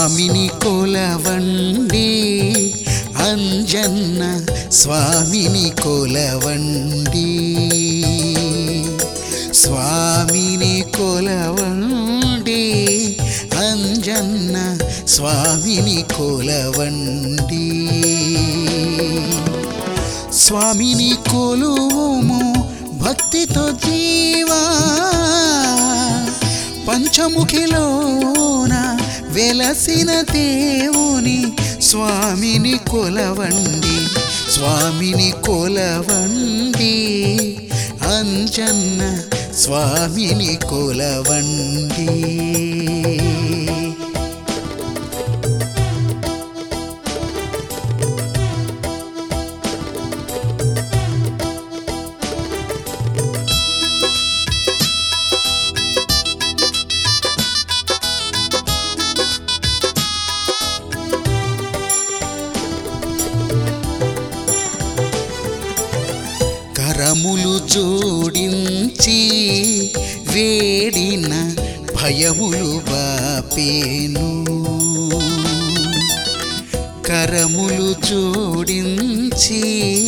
స్వామిని కొలవండి అంజన్న స్వామిని కొలవండి స్వామిని కొలవండి అంజన్న స్వామిని కొలవండి స్వామిని కొలువుము భక్తితో జీవా పంచముఖిలోన వెలసిన దేవుని స్వామిని కొలవండి స్వామిని కొలవండి అంజన్న స్వామిని కొలవండి కరములు జోడించి వేడిన భయములు బాపేను కరములు జోడించి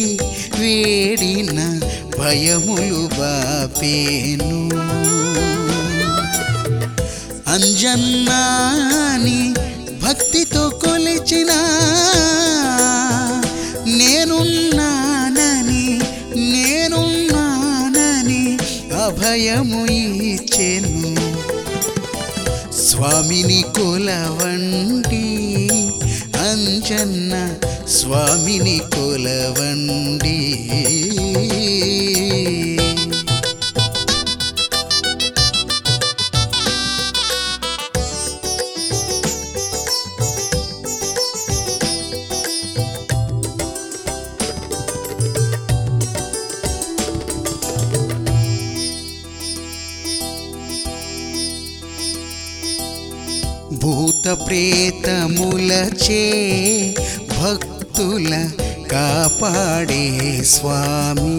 వేడిన భయములు బాపేను అంజన్నాని భక్తితో కొలిచిన నేనున్నానని అభయము ఇచ్చెను స్వామిని కొలవండి అంజన్న స్వామిని కొలవండి భూత ప్రేతములచే భక్తుల కాపాడే స్వామి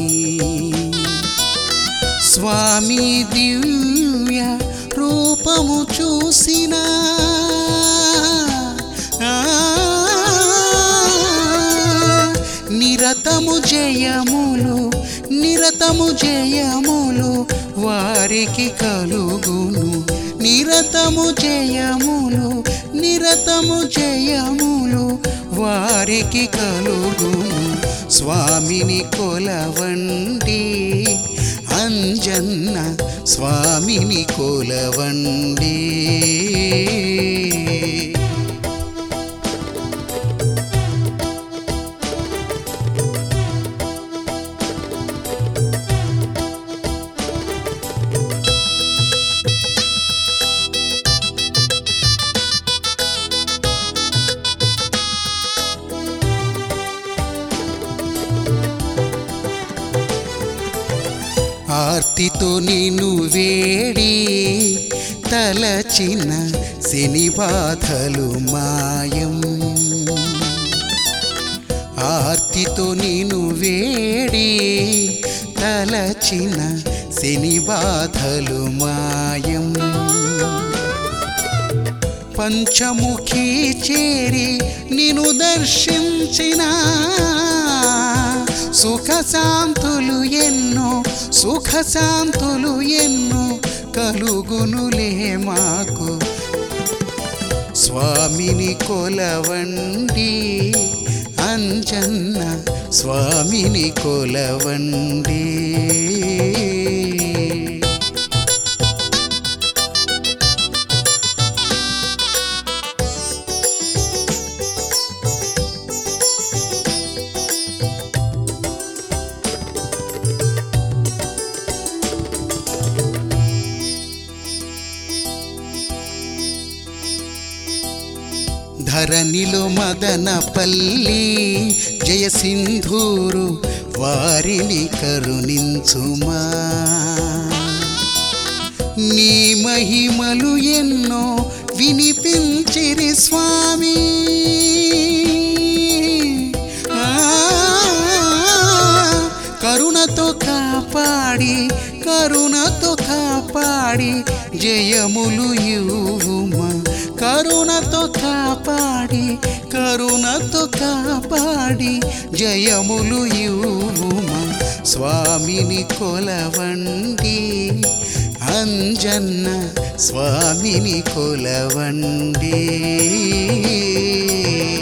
స్వామి దివ్య రూపము చూసినా నిరతము జయములు వారికి కలుగును నిరతము జయములు వారికి కలుగును స్వామిని కొలవండి అంజన్న స్వామిని కొలవండి ఆర్తితో నిన్ను వేడి తలచిన శని బాధలు మాయం ఆర్తితో నిన్ను వేడి తలచిన శని బాధలు మాయం పంచముఖి చేరి నిన్ను దర్శించిన సుఖ శాంతులు ఎన్నో కలుగునులే మాకు స్వామిని కొలవండి అంజన్న స్వామిని కొలవండి ధరణిలో మదనపల్లి జయసింధూరు వారిని కరుణించుమా నీ మహిమలు ఎన్నో వినిపించిరి స్వామి కరుణతో కాపాడి జయములు ఇవ్వుమా కరుణతో కాపాడి జయములు ఇవ్వుమా స్వామిని కొలవండి అంజన్న స్వామిని కొలవండి